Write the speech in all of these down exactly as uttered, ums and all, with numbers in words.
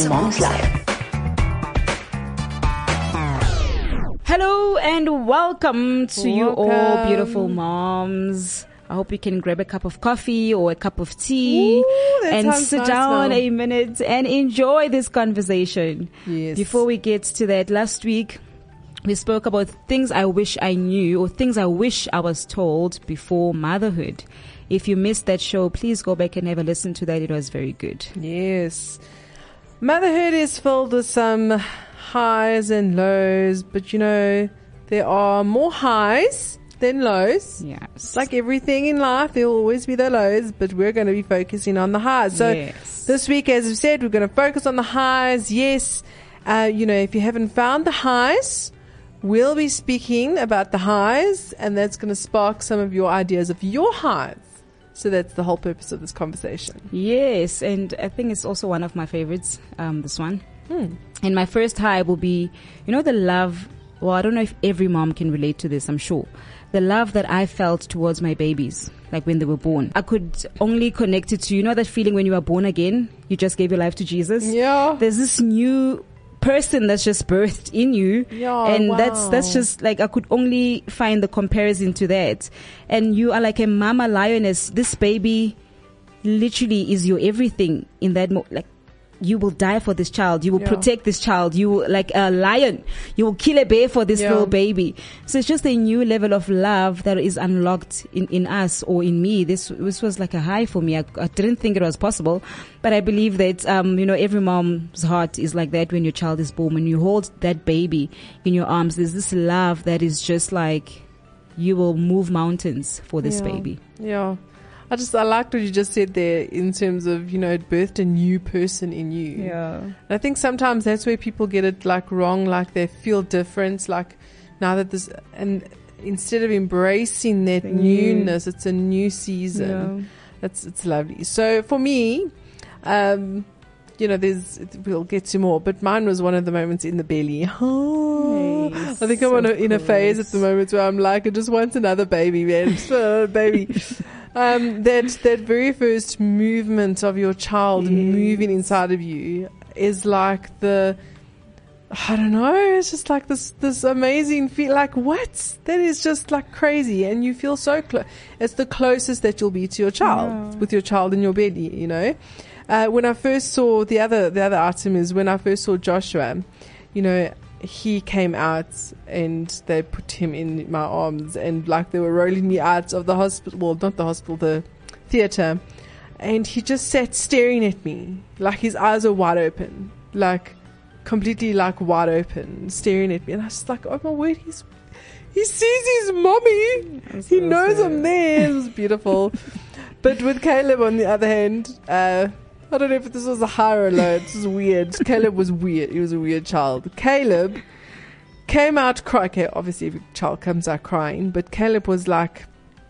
Mom's Life. Hello and welcome to you all, Welcome. beautiful moms. I hope you can grab a cup of coffee or a cup of tea Ooh, that and sounds sit nice down now. a minute and enjoy this conversation. Yes. Before we get to that, last week we spoke about things I wish I knew or things I wish I was told before motherhood. If you missed that show, please go back and have a listen to that. It was very good. Yes. Motherhood is filled with some highs and lows, but you know, there are more highs than lows. Yes. It's like everything in life, there will always be the lows, but we're going to be focusing on the highs. So Yes. this week, as we said, we're going to focus on the highs. Yes. Uh, you know, if you haven't found the highs, we'll be speaking about the highs, and that's going to spark some of your ideas of your highs. So that's the whole purpose of this conversation. Yes, and I think it's also one of my favorites, um, this one. Hmm. And my first high will be, you know, the love. Well, I don't know if every mom can relate to this, I'm sure. The love that I felt towards my babies, like when they were born. I could only connect it to, you know, that feeling when you were born again, you just gave your life to Jesus. Yeah. There's this new person that's just birthed in you. Yeah, and wow. that's, that's just like, I could only find the comparison to that. And you are like a mama lioness. This baby literally is your everything in that mo- like, you will die for this child. You will Yeah. protect this child. You will, like a lion, you will kill a bear for this Yeah. little baby. So it's just a new level of love that is unlocked in, in us or in me. This, this was like a high for me. I, I didn't think it was possible, but I believe that, um, you know, every mom's heart is like that when your child is born. When you hold that baby in your arms, there's this love that is just like, you will move mountains for this Yeah. baby. Yeah. I just, I liked what you just said there in terms of, you know, it birthed a new person in you. Yeah. And I think sometimes that's where people get it like wrong, like they feel different, like now that this, and instead of embracing that The new. newness, it's a new season. That's, it's lovely. So for me, um, you know, there's, we'll get to more, but mine was one of the moments in the belly. Oh, Yes, I think I'm on a, of in a phase at the course. moment where I'm like, I just want another baby, man. Just want another baby. Um, that, that very first movement of your child Yes. moving inside of you is like the, I don't know, it's just like this, this amazing feel, like what? That is just like crazy. And you feel so close. It's the closest that you'll be to your child, Yeah. with your child in your belly, you know. Uh, when I first saw the other, the other item is when I first saw Joshua, you know, he came out and they put him in my arms and like they were rolling me out of the hospital, well, not the hospital, the theater. And he just sat staring at me, like his eyes are wide open, like completely like wide open, staring at me. And I was just like, oh my word, he's, he sees his mommy. That's He so knows sad. I'm there. It was beautiful. But with Caleb, on the other hand, uh, I don't know if this was a high or a low. This is weird. Caleb was weird. He was a weird child. Caleb came out crying. Okay, obviously every child comes out crying, but Caleb was like,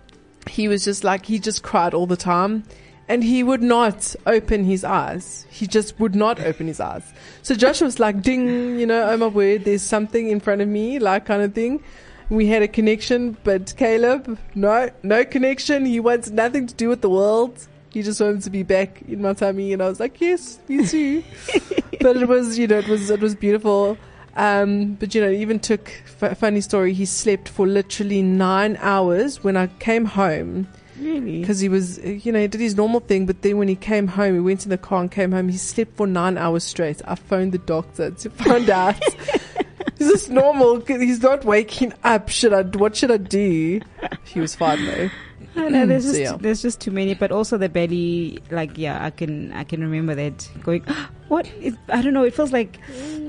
he was just like, he just cried all the time. And he would not open his eyes. He just would not open his eyes. So Joshua was like, ding, you know, oh my word, there's something in front of me, like kind of thing. We had a connection, but Caleb, no, no connection. He wants nothing to do with the world. He just wanted to be back in my tummy. And I was like, yes, me too. But it was, you know, it was, it was beautiful. Um, but you know, it even took, f- funny story, he slept for literally nine hours when I came home. Really? Because he was, you know, he did his normal thing, but then when he came home, he went in the car and came home, he slept for nine hours straight. I phoned the doctor to find out. Is this normal? He's not waking up. Should I, what should I do? He was fine though. I know, there's So, just yeah. there's just too many, but also the belly, like yeah, I can I can remember that going. What it, I don't know, it feels like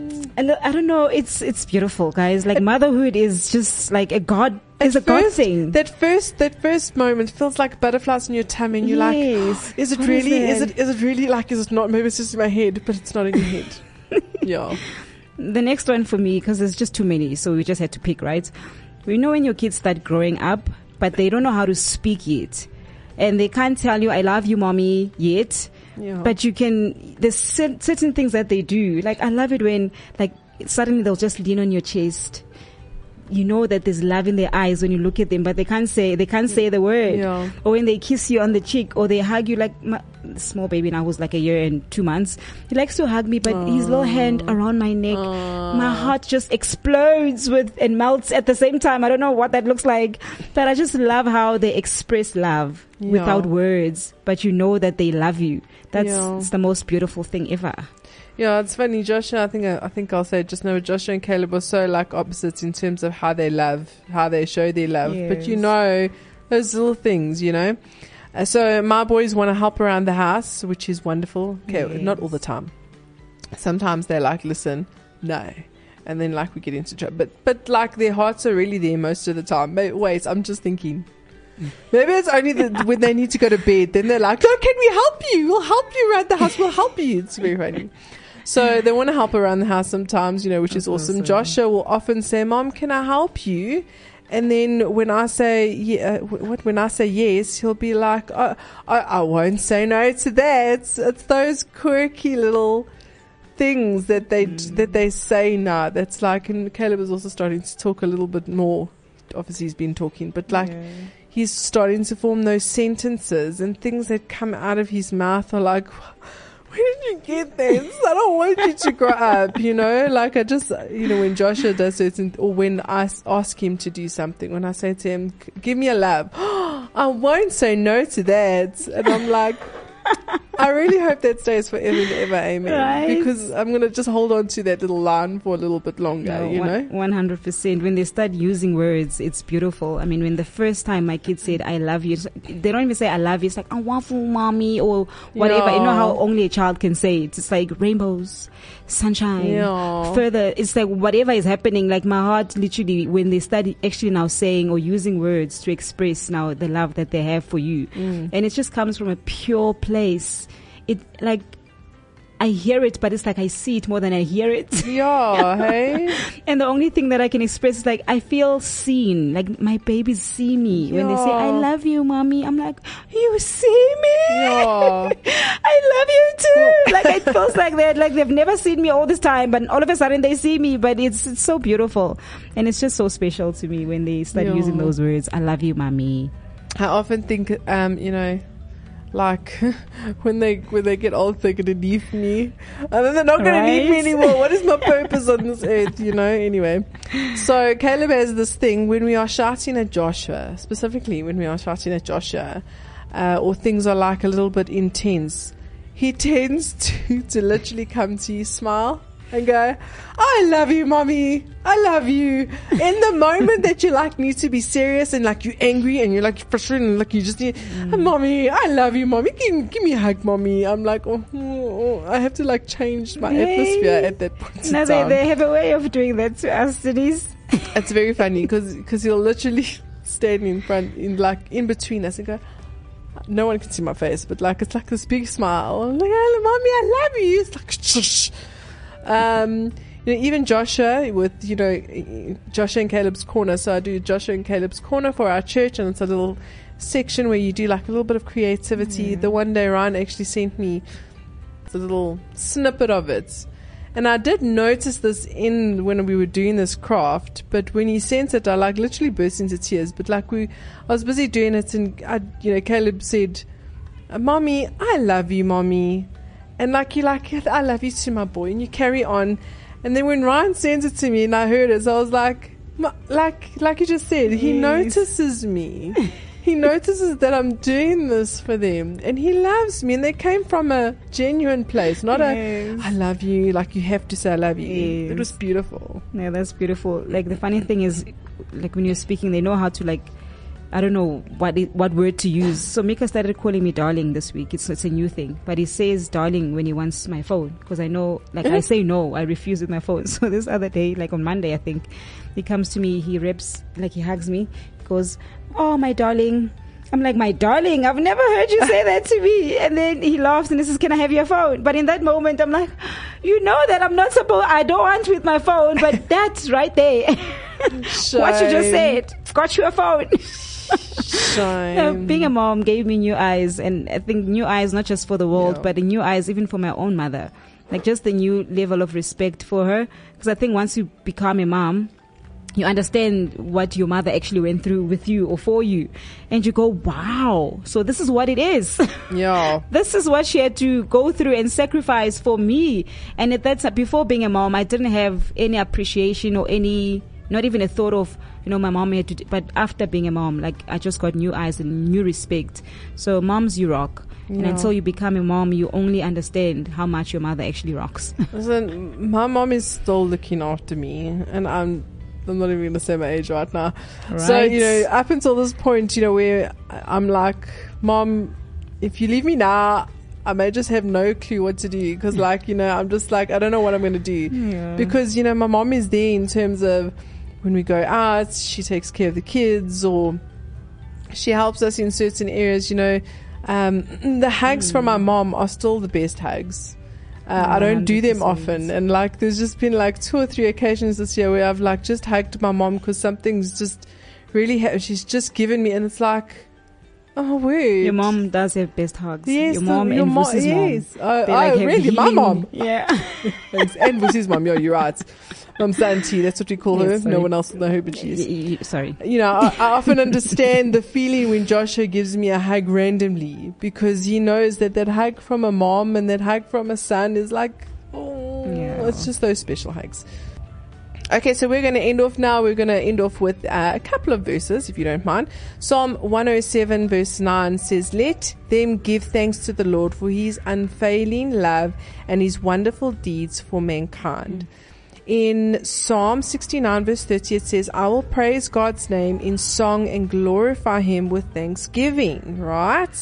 I lo- I don't know. It's it's beautiful, guys. Like motherhood is just like a god. It's a At god first, thing. That first, that first moment feels like butterflies in your tummy, and you're Yes. like, "Is it What really? is Is, that? it? Is it really? Like, is it not? Maybe it's just in my head, but it's not in your head." Yeah. The next one for me, because there's just too many, so we just had to pick, right? We know when your kids start growing up, but they don't know how to speak yet, and they can't tell you "I love you, mommy" yet. Yeah. But you can, there's cer- certain things that they do. Like, I love it when, like, suddenly they'll just lean on your chest. You know that there's love in their eyes when you look at them, but they can't say, they can't say the word. Yeah. Or when they kiss you on the cheek or they hug you, like, my, small baby now who's like a year and two months. He likes to hug me, but Aww. his little hand around my neck, Aww. my heart just explodes with and melts at the same time. I don't know what that looks like, but I just love how they express love yeah. without words, but you know that they love you. That's yeah. it's the most beautiful thing ever. Yeah, it's funny, Joshua. I think I, I think I'll say it just now. Joshua and Caleb are so like opposites in terms of how they love, how they show their love. Yes. But you know, those little things, you know. Uh, so my boys want to help around the house, which is wonderful. Okay, yes. Not all the time. Sometimes they're like, listen, no, and then like we get into trouble. But but like their hearts are really there most of the time. But wait, I'm just thinking. Maybe it's only the, when they need to go to bed. Then they're like, "Oh, can we help you? We'll help you around the house. We'll help you." It's very funny. So they want to help around the house sometimes, you know, which That's is awesome. awesome. Joshua will often say, "Mom, can I help you?" And then when I say yeah, what when I say yes, he'll be like, oh, I, I won't say no to that. It's, it's those quirky little things that they mm. that they say now. That's like, and Caleb is also starting to talk a little bit more. Obviously, he's been talking, but like yeah. he's starting to form those sentences, and things that come out of his mouth are like, where did you get this? I don't want you to grow up, you know? Like I just, you know, when Joshua does certain, or when I ask him to do something, when I say to him, give me a love, I won't say no to that. And I'm like, I really hope that stays forever and ever, amen. Right? Because I'm going to just hold on to that little line for a little bit longer, no, you know? one hundred percent. When they start using words, it's beautiful. I mean, when the first time my kids said, I love you, they don't even say I love you. It's like, I want you, mommy, or whatever. Yeah. You know how only a child can say it. It's like rainbows, sunshine, yeah. further. It's like whatever is happening, like my heart literally, when they start actually now saying or using words to express now the love that they have for you. Mm. And it just comes from a pure place. It like I hear it, but it's like I see it more than I hear it. Yeah, hey. And the only thing that I can express is like I feel seen. Like my babies see me yeah. when they say I love you, mommy. I'm like, you see me? Yeah. I love you too. Like it feels like that. Like they've never seen me all this time, but all of a sudden they see me. But it's it's so beautiful, and it's just so special to me when they start yeah. using those words. I love you, mommy. I often think, um, you know. Like when they when they get old, they're gonna leave me, and then they're not gonna right? need me anymore. What is my purpose on this earth? You know. Anyway, so Caleb has this thing when we are shouting at Joshua, specifically when we are shouting at Joshua, uh, or things are like a little bit intense. He tends to to literally come to you, smile, and go, I love you, mommy. I love you. In the moment that you like need to be serious and like you're angry and you're like frustrated and like you just need, mm. mommy, I love you, mommy. Give, give me a hug, mommy. I'm like, oh, oh, I have to like change my Yay. atmosphere at that point. No, they, they have a way of doing that to us, Denise. It's very funny because because he'll literally stand in front, in like in between us and go, no one can see my face, but like it's like this big smile. I'm like, oh, mommy, I love you. It's like, shh. Um, you know, even Joshua with, you know, Joshua and Caleb's Corner. So I do Joshua and Caleb's Corner for our church, and it's a little section where you do like a little bit of creativity. Yeah. The one day Ryan actually sent me a little snippet of it. And I did notice this in when we were doing this craft, but when he sent it, I like literally burst into tears. But like we, I was busy doing it, and I, you know, Caleb said, "Mommy, I love you, mommy." And like you like, I love you too, my boy. And you carry on. And then when Ryan sent it to me and I heard it, so I was like, like, like you just said, yes. He notices me. He notices that I'm doing this for them. And he loves me. And they came from a genuine place, not yes. a, I love you. Like you have to say I love you. Yes. It was beautiful. Yeah, that's beautiful. Like the funny thing is, like when you're speaking, they know how to like, I don't know what it, what word to use. So Mika started calling me darling this week. It's it's a new thing. But he says darling when he wants my phone. Because I know, like I say no, I refuse with my phone. So this other day, like on Monday, I think, he comes to me, he reps, like he hugs me. He goes, oh, my darling. I'm like, my darling, I've never heard you say that to me. And then he laughs and he says, can I have your phone? But in that moment, I'm like, you know that I'm not supposed, I don't want with my phone. But that's right there. What you just said. Got you a phone. Uh, being a mom gave me new eyes, and I think new eyes not just for the world, yeah. but the new eyes even for my own mother, like just the new level of respect for her. Because I think once you become a mom, you understand what your mother actually went through with you or for you. And you go, wow, so this is what it is. Yeah. This is what she had to go through and sacrifice for me. And at that time, before being a mom, I didn't have any appreciation or any, not even a thought of, you know, my mom had to do, but after being a mom, like, I just got new eyes and new respect. So moms, you rock. Yeah. And until you become a mom, you only understand how much your mother actually rocks. Listen, my mom is still looking after me, and I'm I'm not even going to say my age right now. Right. So, you know, up until this point, you know, where I'm like, Mom, if you leave me now, I may just have no clue what to do. Because, like, you know, I'm just like, I don't know what I'm going to do. Yeah. Because, you know, my mom is there in terms of when we go out, she takes care of the kids, or she helps us in certain areas, you know. Um, the hugs mm. from my mom are still the best hugs. Uh, I don't do them often, and like there's just been like two or three occasions this year where I've like just hugged my mom because something's just really ha- she's just given me, and it's like, oh wait, your mom does have best hugs. Yes, your mom the, your and mo- Vusi's yes. mom. Uh, They, like, oh have really, my healing- mom? Yeah. Thanks. And Vusi's mom. Yeah, you're right. Mom Santi, that's what we call Yes, her. sorry. No one else will know who, but she is. Y- y- Sorry. You know, I, I often understand the feeling when Joshua gives me a hug randomly, because he knows that that hug from a mom and that hug from a son is like, oh, Yeah. it's just those special hugs. Okay, so we're going to end off now. We're going to end off with uh, a couple of verses, if you don't mind. Psalm one oh seven verse nine says, "Let them give thanks to the Lord for his unfailing love and his wonderful deeds for mankind." Mm. In Psalm sixty-nine verse thirty, it says, "I will praise God's name in song and glorify him with thanksgiving." Right?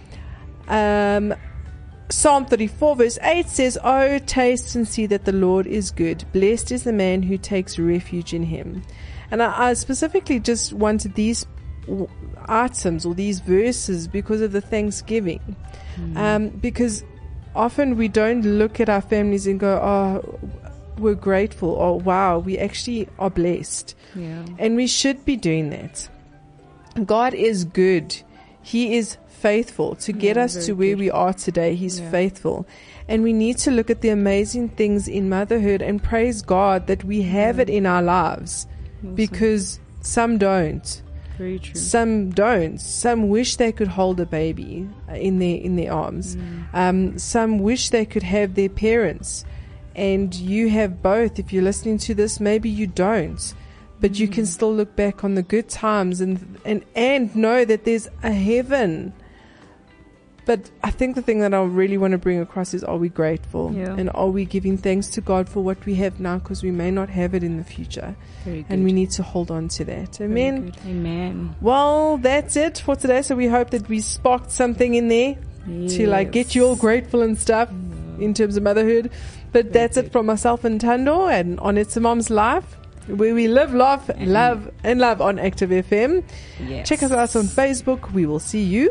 Um, Psalm thirty-four verse eight says, "Oh, taste and see that the Lord is good. Blessed is the man who takes refuge in him." And I, I specifically just wanted these w- items or these verses because of the thanksgiving. Mm. Um, because often we don't look at our families and go, oh, we're grateful, or wow, we actually are blessed. Yeah. And we should be doing that. God is good. He is faithful to get Yeah, us very to where good. we are today. He's Yeah. faithful. And we need to look at the amazing things in motherhood and praise God that we have Yeah. it in our lives, Awesome. because some don't. Very true. Some don't. Some wish they could hold a baby uh, in their in their arms. Mm. Um, some wish they could have their parents. And you have both. If you're listening to this, maybe you don't. But you can still look back on the good times and and, and know that there's a heaven. But I think the thing that I really want to bring across is, are we grateful? Yeah. And are we giving thanks to God for what we have now, because we may not have it in the future. Very good. And we need to hold on to that. Very Amen. good. Amen. Well, that's it for today. So we hope that we sparked something in there to like get you all grateful and stuff in terms of motherhood. But Very that's good. it from myself and Tando, and on It's a Mom's Life, where we live, laugh, love, and love on Active F M. Yes. Check us out on Facebook. We will see you.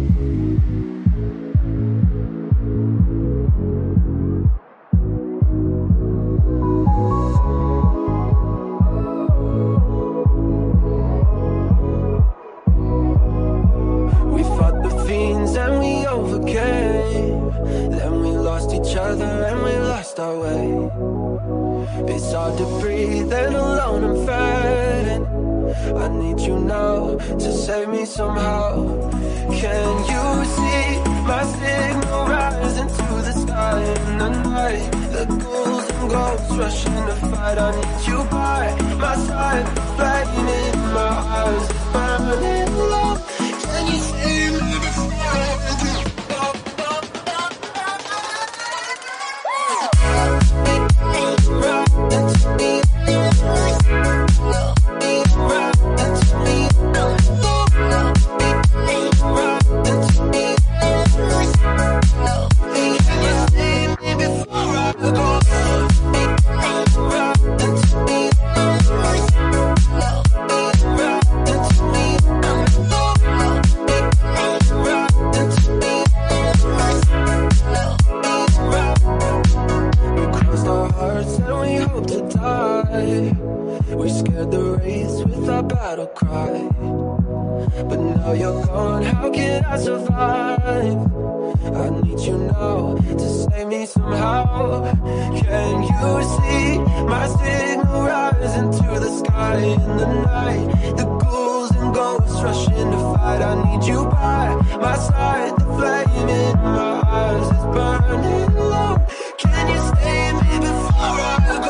We fought the fiends and we overcame. Then we lost each other and we lost our way. It's hard to breathe and alone I'm fading. I need you now to save me somehow. Can you see my signal rising to the sky in the night? The ghouls and ghosts rushing to fight. I need you by my side. Flame in my eyes is burning low. Can you see me before I do? We scared the wraiths with our battle cry. But now you're gone, how can I survive? I need you now to save me somehow. Can you see my signal rise into the sky in the night? The ghouls and ghosts rushing to fight. I need you by my side. The flame in my eyes is burning low. Can you save me before I go?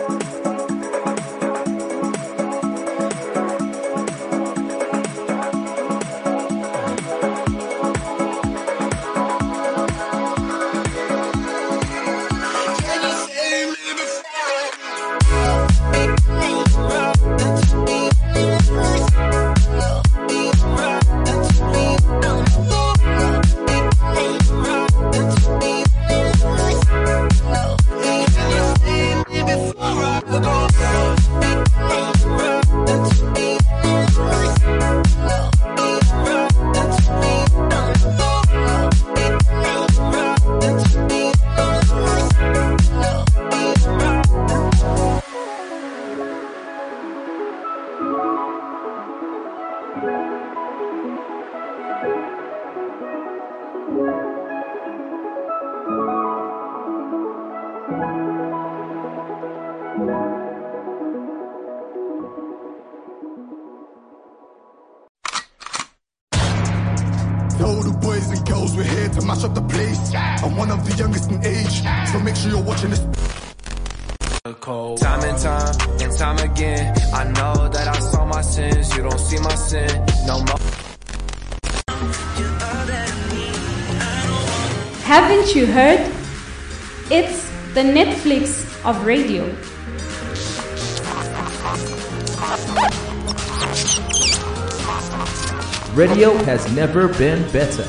Yo, the boys and girls, we're here to mash up the place. I'm one of the youngest in age, so make sure you're watching this. Time and time and time again, I know that I saw my sins. You don't see my sin no more. Haven't you heard? It's the Netflix of radio. Radio has never been better.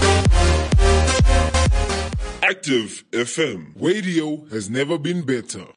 Active F M. Radio has never been better.